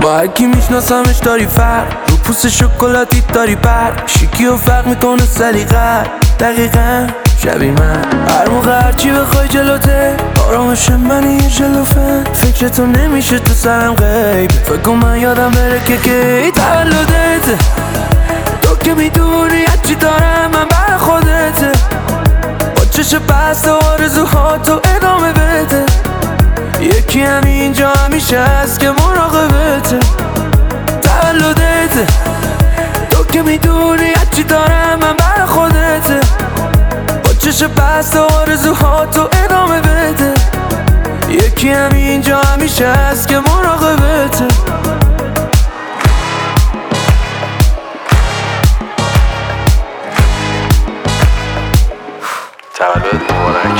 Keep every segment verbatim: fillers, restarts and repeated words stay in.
با هرکی میشناسمش داری فرق، رو پوست شکلاتی داری پر، شیکی و فرق میکنه سلیقه دقیقا شبیه من. هر موقع هرچی بخوای جلوته، آرامش منی یه جلوفه، فکر تو نمیشه تو سرم غیب، فکر کن من یادم بره که کی تولدته. تو که میدونی هرچی دارم من بر خودته، با چشم بسته آرزوها تو ادامه بده. یکی همینجا همیشه هست که مراقبته. تولدته، تو که میدونی هرچی دارم من بر خودته، با چشم بسته آرزوها تو ادامه بده. یکی همینجا همیشه هست که مراقبته. تولد مبارک.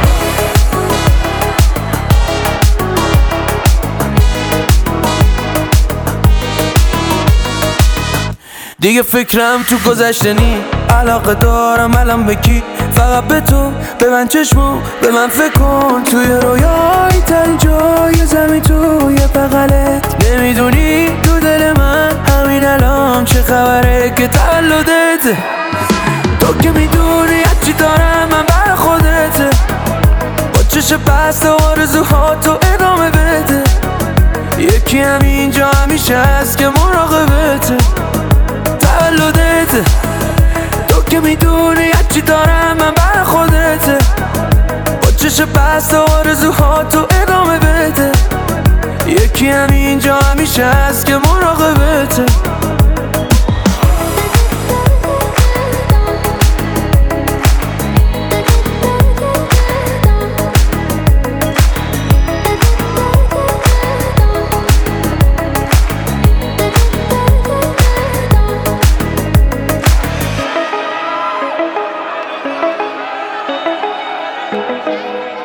دیگه فکرم تو گذشته نی، علاقه دارم الان به کی؟ فقط به تو، به من چشمو، به من فکر کن. توی رویای تن جای زمین توی بغلت، نمیدونی تو دل من همین الان چه خبره که تولدته. تو که میدونی هرچی دارم من بر خودته، با چشم بسته آرزوها تو ادامه بده. یکی همینجا همیشه هست که مراقبته. تولدته، تو که میدونی هرچی دارم من بر خودته، با چشم بسته آرزوها تو ادامه بده. یکی همینجا همیشه هست که مراقبته. Thank you.